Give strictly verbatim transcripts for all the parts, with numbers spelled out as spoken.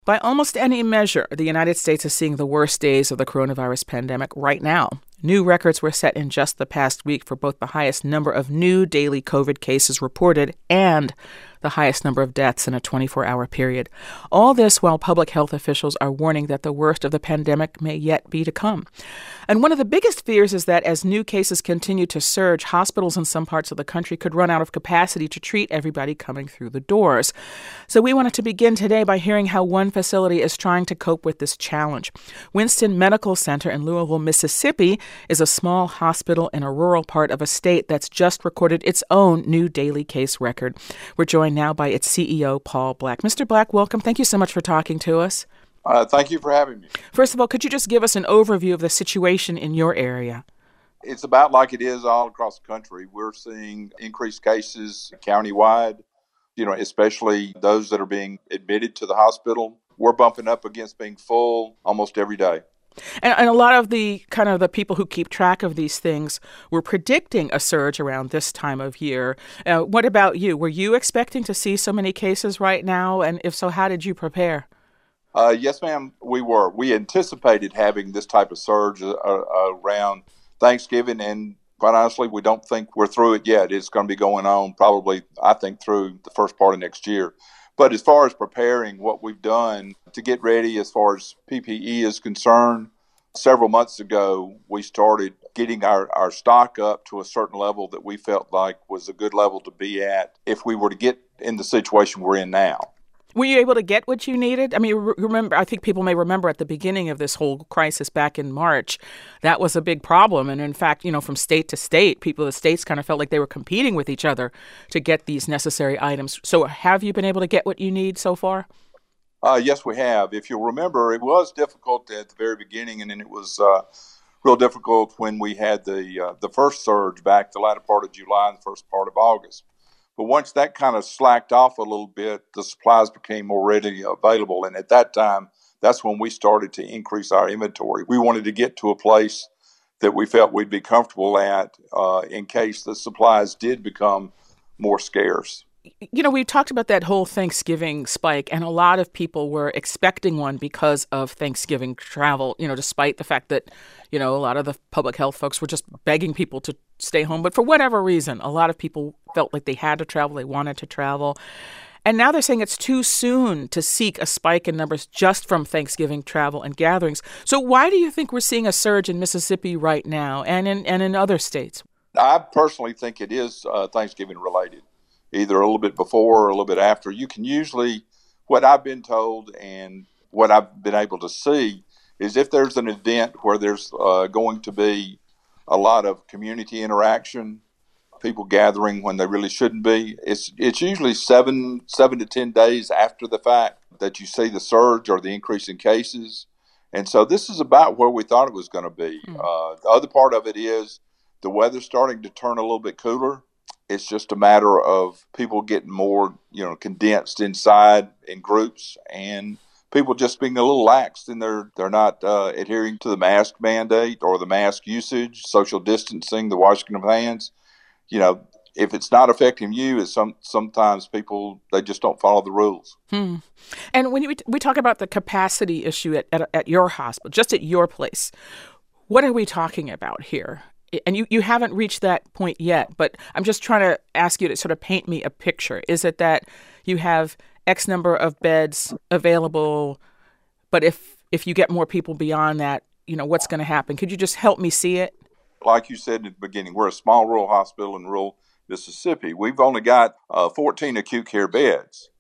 By almost any measure, the United States is seeing the worst days of the coronavirus pandemic right now. New records were set in just the past week for both the highest number of new daily COVID cases reported and the highest number of deaths in a twenty-four hour period. All this while public health officials are warning that the worst of the pandemic may yet be to come. And one of the biggest fears is that as new cases continue to surge, hospitals in some parts of the country could run out of capacity to treat everybody coming through the doors. So we wanted to begin today by hearing how one facility is trying to cope with this challenge. Winston Medical Center in Louisville, Mississippi, is a small hospital in a rural part of a state that's just recorded its own new daily case record. We're joined now by its C E O, Paul Black. Mister Black, welcome. Thank you so much for talking to us. Uh, thank you for having me. First of all, could you just give us an overview of the situation in your area? It's about like it is all across the country. We're seeing increased cases countywide, you know, especially those that are being admitted to the hospital. We're bumping up against being full almost every day. And, and a lot of the kind of the people who keep track of these things were predicting a surge around this time of year. Uh, what about you? Were you expecting to see so many cases right now? And if so, how did you prepare? Uh, yes, ma'am, we were. We anticipated having this type of surge uh, uh, around Thanksgiving. And quite honestly, we don't think we're through it yet. It's going to be going on probably, I think, through the first part of next year. But as far as preparing, what we've done to get ready as far as P P E is concerned, several months ago, we started getting our, our stock up to a certain level that we felt like was a good level to be at if we were to get in the situation we're in now. Were you able to get what you needed? I mean, remember, I think people may remember at the beginning of this whole crisis back in March, that was a big problem. And in fact, you know, from state to state, people in the states kind of felt like they were competing with each other to get these necessary items. So have you been able to get what you need so far? Uh, yes, we have. If you'll remember, it was difficult at the very beginning, and then it was uh, real difficult when we had the uh, the first surge back the latter part of July and the first part of August. But once that kind of slacked off a little bit, the supplies became more readily available. And at that time, that's when we started to increase our inventory. We wanted to get to a place that we felt we'd be comfortable at uh, in case the supplies did become more scarce. You know, we talked about that whole Thanksgiving spike, and a lot of people were expecting one because of Thanksgiving travel, you know, despite the fact that, you know, a lot of the public health folks were just begging people to stay home. But for whatever reason, a lot of people felt like they had to travel, they wanted to travel. And now they're saying it's too soon to seek a spike in numbers just from Thanksgiving travel and gatherings. So why do you think we're seeing a surge in Mississippi right now and in, and in other states? I personally think it is uh, Thanksgiving related. Either a little bit before or a little bit after. You can usually, what I've been told and what I've been able to see is if there's an event where there's uh, going to be a lot of community interaction, people gathering when they really shouldn't be, it's it's usually seven, seven to ten days after the fact that you see the surge or the increase in cases. And so this is about where we thought it was going to be. Mm. Uh, the other part of it is the weather's starting to turn a little bit cooler. It's just a matter of people getting more, you know, condensed inside in groups and people just being a little lax and they're they're not uh, adhering to the mask mandate or the mask usage, social distancing, the washing of hands. You know, if it's not affecting you, it's some sometimes people, they just don't follow the rules. Hmm. And when we, we talk about the capacity issue at, at, at your hospital, just at your place, what are we talking about here? And you, you haven't reached that point yet, but I'm just trying to ask you to sort of paint me a picture. Is it that you have X number of beds available, but if if you get more people beyond that, you know, what's going to happen? Could you just help me see it? Like you said at the beginning, we're a small rural hospital in rural Mississippi. We've only got uh, fourteen acute care beds,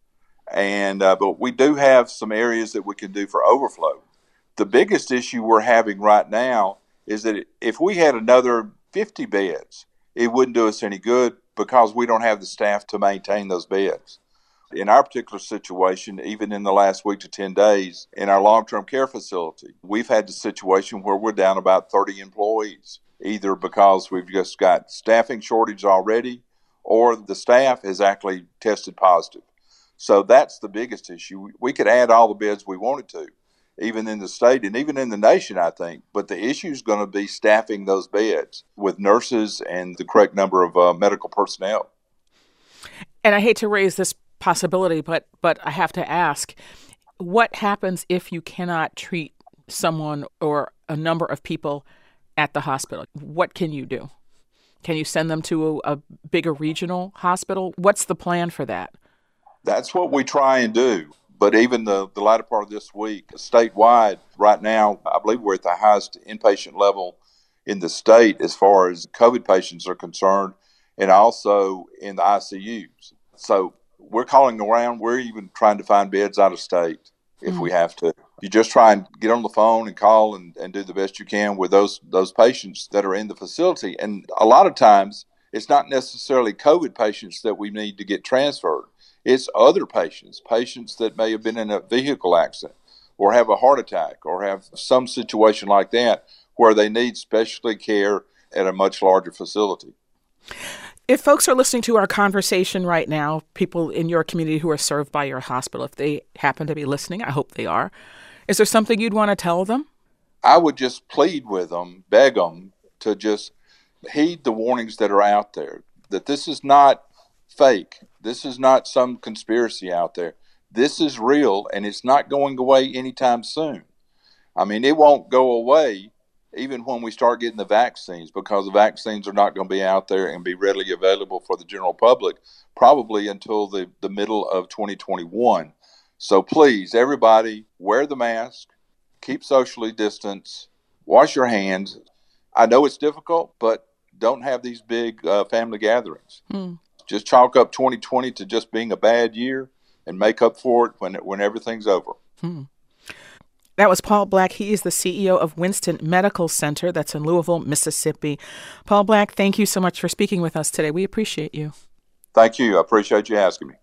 and uh, but we do have some areas that we can do for overflow. The biggest issue we're having right now is that if we had another fifty beds, it wouldn't do us any good because we don't have the staff to maintain those beds. In our particular situation, even in the last week to ten days, in our long-term care facility, we've had the situation where we're down about thirty employees, either because we've just got staffing shortage already or the staff has actually tested positive. So that's the biggest issue. We could add all the beds we wanted to, even in the state and even in the nation, I think. But the issue is going to be staffing those beds with nurses and the correct number of uh, medical personnel. And I hate to raise this possibility, but but I have to ask, What happens if you cannot treat someone or a number of people at the hospital? What can you do? Can you send them to a, a bigger regional hospital? What's the plan for that? That's what we try and do. But even the, the latter part of this week, statewide, right now, I believe we're at the highest inpatient level in the state as far as COVID patients are concerned, and also in the I C Us. So we're calling around. We're even trying to find beds out of state if mm. we have to. You just try and get on the phone and call and, and do the best you can with those those patients that are in the facility. And a lot of times, it's not necessarily COVID patients that we need to get transferred. It's other patients, patients that may have been in a vehicle accident or have a heart attack or have some situation like that where they need specialty care at a much larger facility. If folks are listening to our conversation right now, people in your community who are served by your hospital, if they happen to be listening, I hope they are, is there something you'd want to tell them? I would just plead with them, beg them to just heed the warnings that are out there, that this is not fake. This is not some conspiracy out there. This is real, and it's not going away anytime soon. I mean, it won't go away even when we start getting the vaccines, because the vaccines are not going to be out there and be readily available for the general public probably until the, the middle of twenty twenty-one. So please, everybody, wear the mask, keep socially distanced, wash your hands. I know it's difficult, but don't have these big uh, family gatherings. Hmm. Just chalk up twenty twenty to just being a bad year and make up for it when when everything's over. Hmm. That was Paul Black. He is the C E O of Winston Medical Center. That's in Louisville, Mississippi. Paul Black, thank you so much for speaking with us today. We appreciate you. Thank you. I appreciate you asking me.